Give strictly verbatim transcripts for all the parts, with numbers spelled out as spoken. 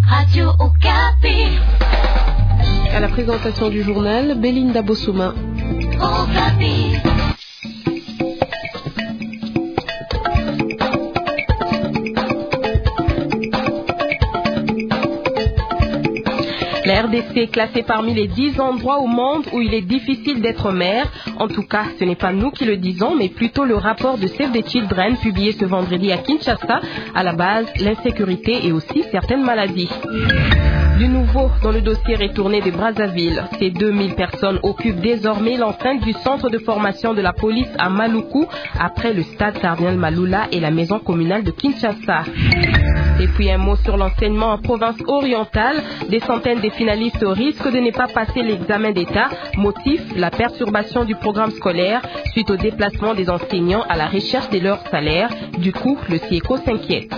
Radio Okapi. À la présentation du journal, Belinda Bossouma. Okapi. La R D C est classée parmi les dix endroits au monde où il est difficile d'être maire. En tout cas, ce n'est pas nous qui le disons, mais plutôt le rapport de Save the Children publié ce vendredi à Kinshasa. À la base, l'insécurité et aussi certaines maladies. Du nouveau dans le dossier retourné de Brazzaville. Ces deux mille personnes occupent désormais l'enceinte du centre de formation de la police à Maluku, après le stade Cardinal Malula et la maison communale de Kinshasa. Et puis un mot sur l'enseignement en province orientale. Des centaines de finalistes risquent de ne pas passer l'examen d'État. Motif, la perturbation du programme scolaire suite au déplacement des enseignants à la recherche de leur salaire. Du coup, le SIECO s'inquiète.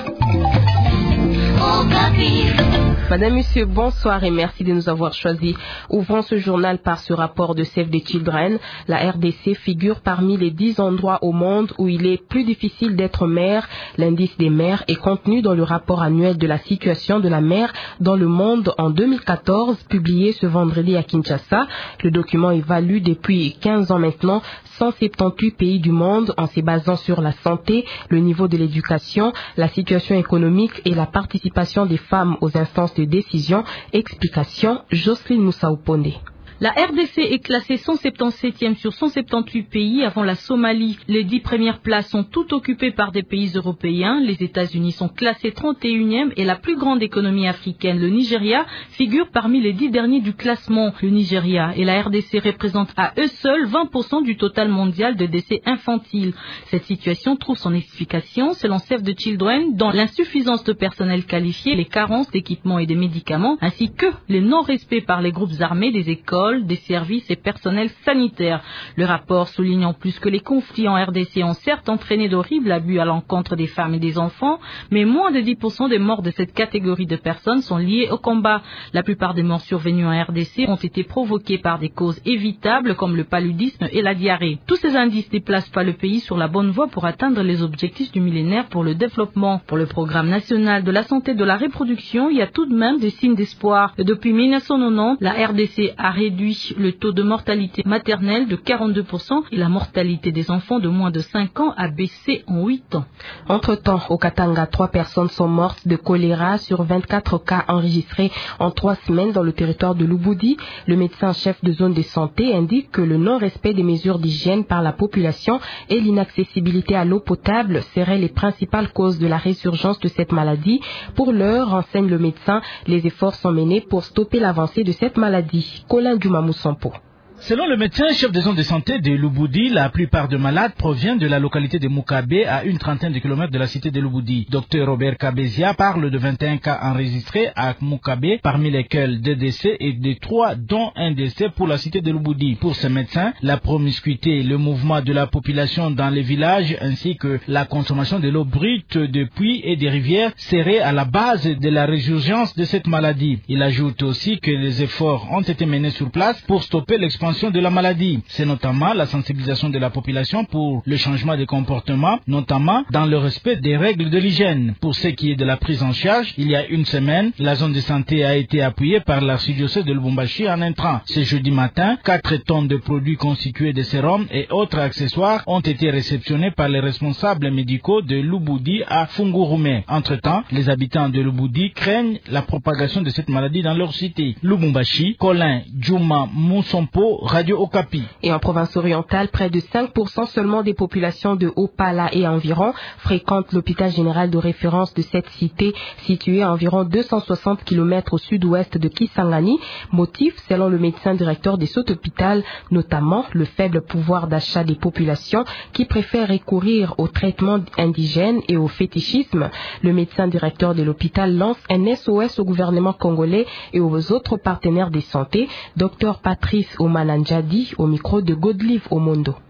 Madame, Monsieur, bonsoir et merci de nous avoir choisis. Ouvrons ce journal par ce rapport de Save the Children. La R D C figure parmi les dix endroits au monde où il est plus difficile d'être maire. L'indice des maires est contenu dans le rapport annuel de la situation de la maire dans le monde en deux mille quatorze, publié ce vendredi à Kinshasa. Le document évalue depuis quinze ans maintenant cent soixante-dix-huit pays du monde en se basant sur la santé, le niveau de l'éducation, la situation économique et la participation des femmes aux instances de décision. Explication, Jocelyne Moussaoupondé. La R D C est classée cent soixante-dix-septième sur cent soixante-dix-huit pays avant la Somalie. Les dix premières places sont toutes occupées par des pays européens. Les États-Unis sont classés trente et unième et la plus grande économie africaine, le Nigeria, figure parmi les dix derniers du classement. Le Nigeria et la R D C représentent à eux seuls vingt pour cent du total mondial de décès infantiles. Cette situation trouve son explication, selon Save the Children, dans l'insuffisance de personnel qualifié, les carences d'équipements et de médicaments, ainsi que les non-respects par les groupes armés des écoles, des services et personnels sanitaires. Le rapport souligne en plus que les conflits en R D C ont certes entraîné d'horribles abus à l'encontre des femmes et des enfants, mais moins de dix pour cent des morts de cette catégorie de personnes sont liées au combat. La plupart des morts survenues en R D C ont été provoquées par des causes évitables comme le paludisme et la diarrhée. Tous ces indices ne déplacent pas le pays sur la bonne voie pour atteindre les objectifs du millénaire pour le développement. Pour le programme national de la santé de la reproduction, il y a tout de même des signes d'espoir. Depuis mille neuf cent quatre-vingt-dix, la R D C a réduit le taux de mortalité maternelle de quarante-deux pour cent et la mortalité des enfants de moins de cinq ans a baissé en huit ans. Entre-temps, au Katanga, trois personnes sont mortes de choléra sur vingt-quatre cas enregistrés en trois semaines dans le territoire de Lubudi. Le médecin-chef de zone de santé indique que le non-respect des mesures d'hygiène par la population et l'inaccessibilité à l'eau potable seraient les principales causes de la résurgence de cette maladie. Pour l'heure, renseigne le médecin, les efforts sont menés pour stopper l'avancée de cette maladie. Colin Mamousampo. Selon le médecin chef de zone de santé de Lubudi, la plupart des malades proviennent de la localité de Mukabe, à une trentaine de kilomètres de la cité de Lubudi. Docteur Robert Kabezia parle de vingt et un cas enregistrés à Mukabe, parmi lesquels deux décès et de trois, dont un décès pour la cité de Lubudi. Pour ce médecin, la promiscuité, le mouvement de la population dans les villages ainsi que la consommation de l'eau brute des puits et des rivières seraient à la base de la résurgence de cette maladie. Il ajoute aussi que les efforts ont été menés sur place pour stopper l'expansion de la maladie. C'est notamment la sensibilisation de la population pour le changement de comportement, notamment dans le respect des règles de l'hygiène. Pour ce qui est de la prise en charge, il y a une semaine, la zone de santé a été appuyée par l'archidiocèse de Lubumbashi en intrant. Ce jeudi matin, quatre tonnes de produits constitués de sérum et autres accessoires ont été réceptionnés par les responsables médicaux de Lubudi à Fungurume. Entre-temps, les habitants de Lubudi craignent la propagation de cette maladie dans leur cité. Lubumbashi, Colin Djouma Moussompo, Radio Okapi. Et en province orientale, près de cinq pour cent seulement des populations de Opala et environ fréquentent l'hôpital général de référence de cette cité, située à environ deux cent soixante kilomètres au sud-ouest de Kisangani. Motif, selon le médecin directeur de cet hôpital, notamment le faible pouvoir d'achat des populations qui préfèrent recourir au traitement indigène et au fétichisme. Le médecin directeur de l'hôpital lance un S O S au gouvernement congolais et aux autres partenaires de santé. Docteur Patrice Omananjadi au micro de Godlive Omondo.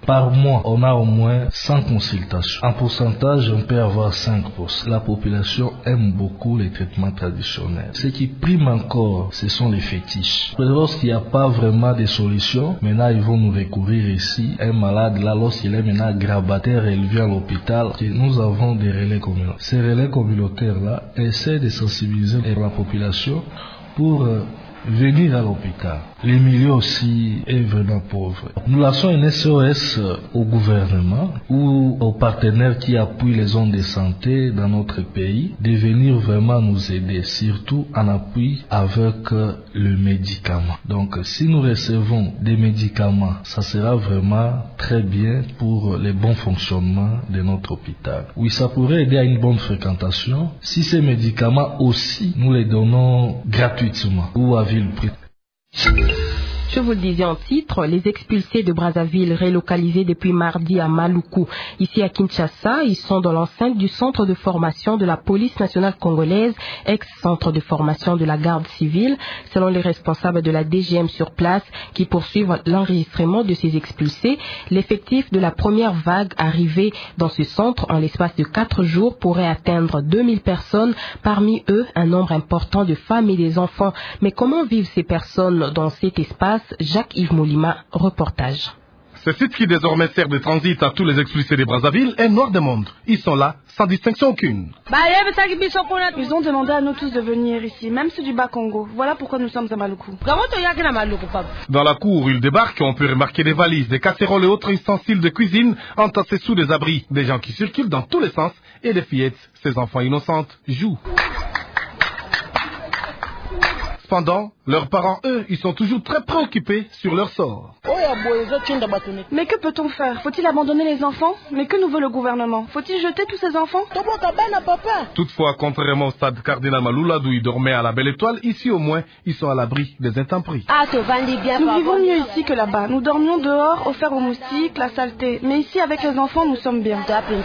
Par mois, on a au moins cent consultations. En pourcentage, on peut avoir cinq pour cent. La population aime beaucoup les traitements traditionnels. Ce qui prime encore, ce sont les fétiches. Lorsqu'il n'y a pas vraiment de solution, maintenant ils vont nous recourir ici. Un malade, là, lorsqu'il est maintenant grabataire et il vient à l'hôpital, nous avons des relais communautaires. Ces relais communautaires-là essaient de sensibiliser la population pour euh, venir à l'hôpital. Les milieux aussi est vraiment pauvre. Nous lançons un S O S au gouvernement ou aux partenaires qui appuient les zones de santé dans notre pays de venir vraiment nous aider, surtout en appui avec le médicament. Donc si nous recevons des médicaments, ça sera vraiment très bien pour le bon fonctionnement de notre hôpital. Oui, ça pourrait aider à une bonne fréquentation si ces médicaments aussi nous les donnons gratuitement ou à vil prix. Je vous le disais en titre, les expulsés de Brazzaville relocalisés depuis mardi à Maluku. Ici à Kinshasa, ils sont dans l'enceinte du centre de formation de la police nationale congolaise, ex-centre de formation de la garde civile, selon les responsables de la D G M sur place qui poursuivent l'enregistrement de ces expulsés. L'effectif de la première vague arrivée dans ce centre en l'espace de quatre jours pourrait atteindre deux mille personnes, parmi eux un nombre important de femmes et des enfants. Mais comment vivent ces personnes dans cet espace? Jacques-Yves Molima, reportage. Ce site qui désormais sert de transit à tous les expulsés de Brazzaville est noir de monde. Ils sont là sans distinction aucune. Ils ont demandé à nous tous de venir ici, même ceux du Bas-Congo. Voilà pourquoi nous sommes à Maluku. Dans la cour où ils débarquent, on peut remarquer des valises, des casseroles et autres ustensiles de cuisine entassés sous des abris. Des gens qui circulent dans tous les sens et des fillettes, ces enfants innocentes, jouent. Cependant, leurs parents, eux, ils sont toujours très préoccupés sur leur sort. Mais que peut-on faire? Faut-il abandonner les enfants? Mais que nous veut le gouvernement? Faut-il jeter tous ces enfants? Toutefois, contrairement au stade Cardinal Maloula d'où ils dormaient à la Belle Étoile, ici au moins, ils sont à l'abri des intempéries. Nous vivons mieux ici que là-bas. Nous dormions dehors, offerts aux moustiques, la saleté. Mais ici, avec les enfants, nous sommes bien.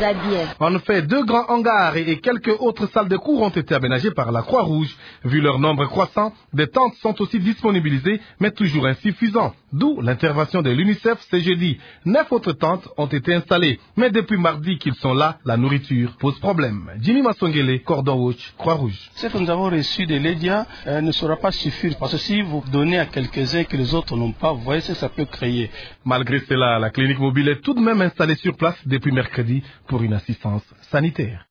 En effet, deux grands hangars et quelques autres salles de cours ont été aménagées par la Croix-Rouge. Vu leur nombre croissant, des tentes sont aussi disponibilisées, mais toujours insuffisants. D'où l'intervention de l'UNICEF ce jeudi. Neuf autres tentes ont été installées. Mais depuis mardi qu'ils sont là, la nourriture pose problème. Jimmy Massongele, Cordon Watch, Croix-Rouge. Ce que nous avons reçu de l'E D I A euh, ne sera pas suffire. Parce que si vous donnez à quelques-uns que les autres n'ont pas, vous voyez ce que ça peut créer. Malgré cela, la clinique mobile est tout de même installée sur place depuis mercredi pour une assistance sanitaire.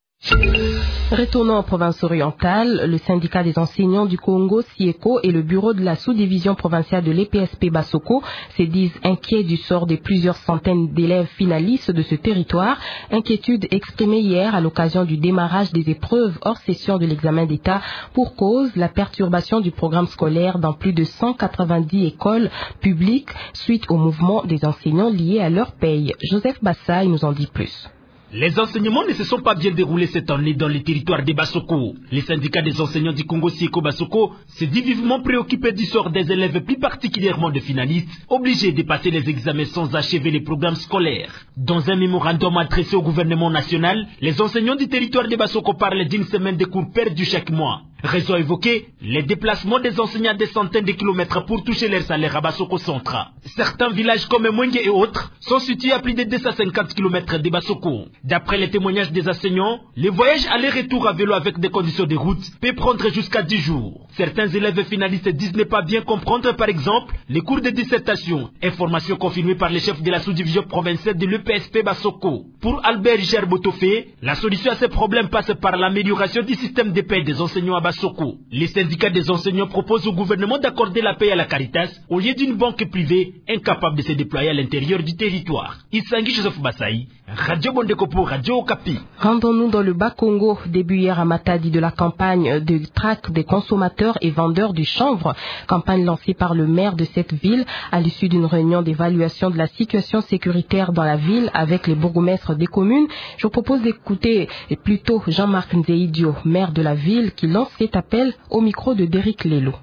Retournons en province orientale. Le syndicat des enseignants du Congo, SIECO, et le bureau de la sous-division provinciale de l'E P S P Basoko se disent inquiets du sort des plusieurs centaines d'élèves finalistes de ce territoire. Inquiétude exprimée hier à l'occasion du démarrage des épreuves hors session de l'examen d'État pour cause la perturbation du programme scolaire dans plus de cent quatre-vingt-dix écoles publiques suite au mouvement des enseignants liés à leur paye. Joseph Bassaï nous en dit plus. Les enseignements ne se sont pas bien déroulés cette année dans les territoires des Basoko. Les syndicats des enseignants du Congo SIECO Basoko se dit vivement préoccupés du sort des élèves, plus particulièrement de finalistes, obligés de passer les examens sans achever les programmes scolaires. Dans un mémorandum adressé au gouvernement national, les enseignants du territoire des Basoko parlent d'une semaine de cours perdus chaque mois. Raison évoquée, les déplacements des enseignants des centaines de kilomètres pour toucher leur salaire à Basoko Centra. Certains villages comme Mwengue et autres sont situés à plus de deux cent cinquante kilomètres de Basoko. D'après les témoignages des enseignants, les voyages aller-retour à vélo avec des conditions de route peut prendre jusqu'à dix jours. Certains élèves finalistes disent ne pas bien comprendre par exemple les cours de dissertation. Information confirmée par le chef de la sous-division provinciale de l'E P S P Basoko. Pour Albert Richard Botofé, la solution à ces problèmes passe par l'amélioration du système de paie des enseignants à Basoko. Les syndicats des enseignants proposent au gouvernement d'accorder la paie à la Caritas au lieu d'une banque privée incapable de se déployer à l'intérieur du territoire. Isangi Joseph Bassaï, Radio Bondeko pour Radio Okapi. Rendons-nous dans le Bas-Congo. Début hier à Matadi de la campagne de traque des consommateurs et vendeurs du chanvre. Campagne lancée par le maire de cette ville à l'issue d'une réunion d'évaluation de la situation sécuritaire dans la ville avec les bourgmestres des communes. Je vous propose d'écouter plutôt Jean-Marc Nzeidio, maire de la ville, qui lance cet appel au micro de Derrick Lelo.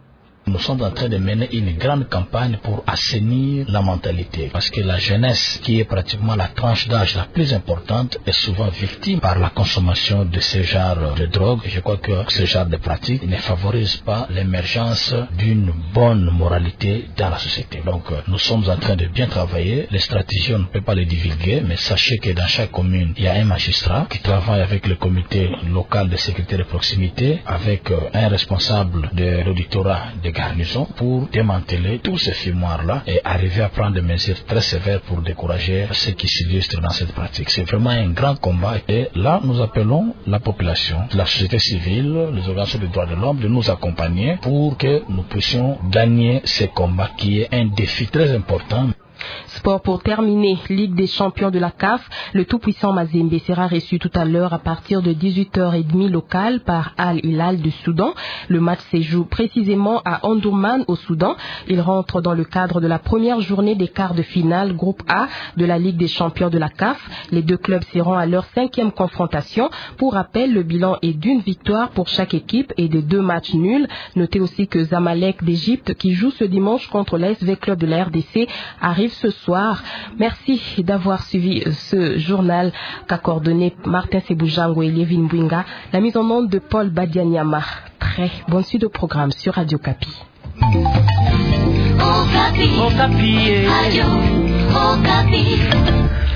Nous sommes en train de mener une grande campagne pour assainir la mentalité. Parce que la jeunesse, qui est pratiquement la tranche d'âge la plus importante, est souvent victime par la consommation de ce genre de drogue. Et je crois que ce genre de pratique ne favorise pas l'émergence d'une bonne moralité dans la société. Donc nous sommes en train de bien travailler. Les stratégies, on ne peut pas les divulguer, mais sachez que dans chaque commune, il y a un magistrat qui travaille avec le comité local de sécurité de proximité, avec un responsable de l'auditorat de garnison pour démanteler tous ces fumoirs-là et arriver à prendre des mesures très sévères pour décourager ceux qui s'illustrent dans cette pratique. C'est vraiment un grand combat et là, nous appelons la population, la société civile, les organisations des droits de l'homme de nous accompagner pour que nous puissions gagner ce combat qui est un défi très important. Sport pour terminer, Ligue des champions de la C A F, le tout-puissant Mazembe sera reçu tout à l'heure à partir de dix-huit heures trente local par Al Hilal du Soudan. Le match se joue précisément à Omdurman au Soudan. Il rentre dans le cadre de la première journée des quarts de finale groupe A de la Ligue des champions de la C A F. Les deux clubs seront à leur cinquième confrontation. Pour rappel, le bilan est d'une victoire pour chaque équipe et de deux matchs nuls. Notez aussi que Zamalek d'Égypte, qui joue ce dimanche contre l'A S V Club de la R D C, arrive ce soir. Merci d'avoir suivi ce journal qu'a coordonné Martin Seboujango et Lévin Bouinga. La mise en onde de Paul Badianyama. Très bonne suite au programme sur Radio Kapi. Okapi. Okapi. Radio Okapi.